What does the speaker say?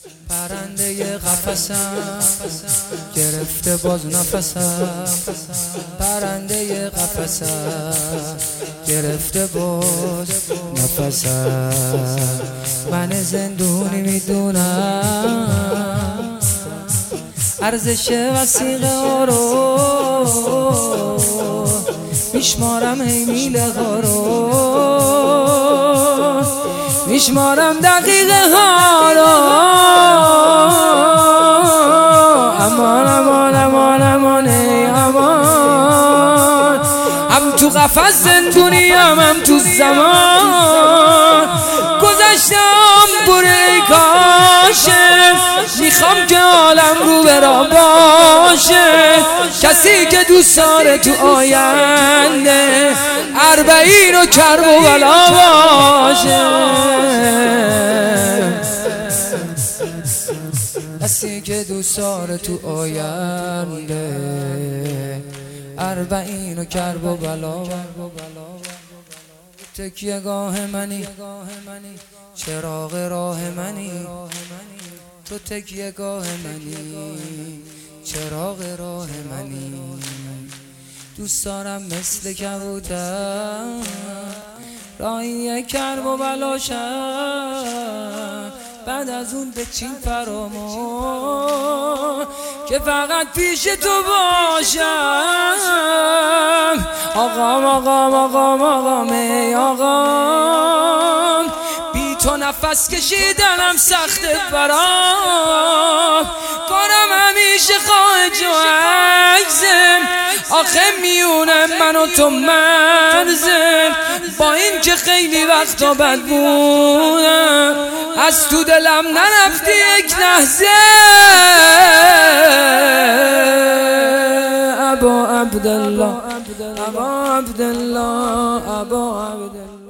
پرنده قفسم گرفته باز نفسم، پرنده قفسم گرفته باز نفسم. من زندونی میدونم ارزش وثیقه ها رو، میشمارم ای میله ها رو، میشمارم دقیقه ها رو. امان امان امان امان ای امان، هم تو قفس زندونی هم تو زمان. گذشتم بره کاشه، میخوام که عالم رو برا باشه. کسی که دوست داره تو آینده 40 و کرب و بلا باشه. کسی که دوست داره تو آینده 40 و کرب و بلا. تکیه گاه منی، چراغ راه منی، تو تکیه گاه منی، چراغ راه منی. دوست دارم مثل کبوتر راهی کرب و بلاشم، بعد از اون به چین فرامون که فقط پیش تو باشم. آقام آقام آقام آقام ای آقام، بی تو نفس کشیدنم سخته برام. کارم همیشه خواهج و عجزم، آخه میونه من و تو مرزم. با این که خیلی وقتا بد بودم، از تو دلم نرفتی یک لحظه. ابا عبدالله ابا عبدالله ابا عبدالله.